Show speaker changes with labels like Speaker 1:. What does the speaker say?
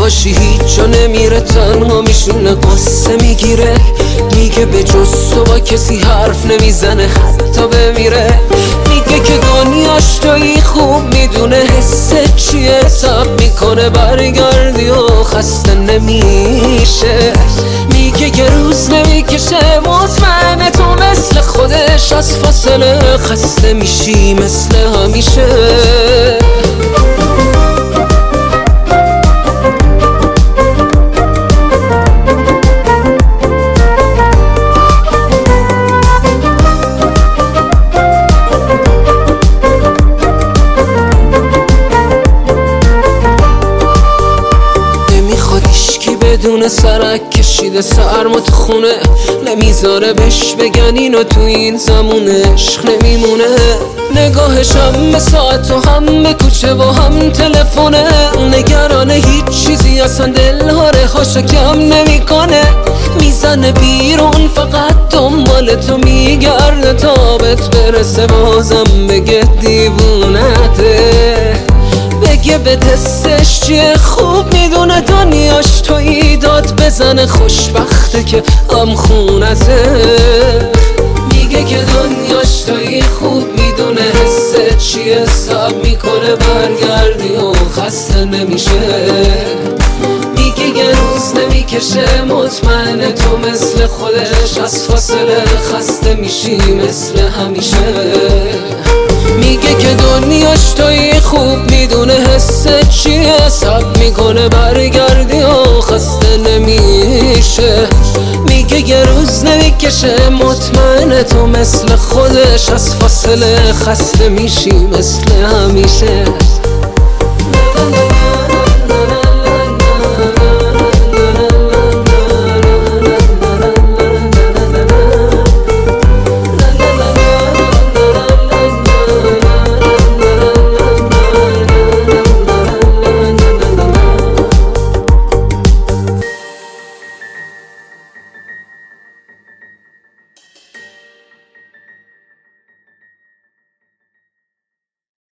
Speaker 1: باشی هیچ جا نمیره، تنها میشونه قصه میگیره، میگه به جز تو با کسی حرف نمیزنه حتی بمیره، میگه که دنیاش تویی، خوب میدونه حسه چیه، حساب میکنه برگردی و خسته نمیشه، میگه یه روز نمیکشه، مطمئنه تو مثل خودش از فاصله خسته میشی مثل همیشه. بدون سرک کشیده سرما تو خونه، نمیذاره بهش بگن اینو تو این زمون عشق نمیمونه، نگاهش هم به ساعت و هم به کوچه و هم تلفونه، نگرانه هیچ چیزی اصلا دلها رهاشو کم نمیکنه، میزنه بیرون فقط دنبال تو میگرده تا بهت برسه، بازم بگه دیوونته، بگه به دستش چیه، خوب میدونه دنیاش تویی، داد بزنه خوشبخته که هم خونته، میگه که دنیاش تویی، خوب میدونه حسه چیه، حساب میکنه برگردی و خسته نمیشه، میگه یه روز نمیکشه، مطمئنه تو مثل خودش از فاصله خسته میشی مثل همیشه، میگه که دنیاش تویی، خوب میدونه حسه چیه، حساب میکنه برگردی و خسته نمیشه، میگه یه روز نمیکشه، مطمئنه تو مثل خودش از فاصله خسته میشی مثل همیشه.